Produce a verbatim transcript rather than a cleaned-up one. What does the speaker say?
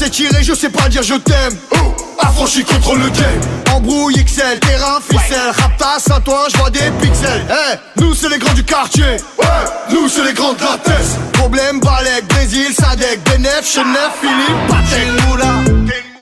c'est tiré, je sais pas dire je t'aime. Affranchi contre le game. Embrouille X L, terrain, ficelle. Raptas, à toi, je vois des pixels. Hey, nous c'est les grands du quartier. Ouais, nous c'est les grands de la tête. Problème, Balek, Brésil, Sadek, Benef, Chenef, Philippe, Patek.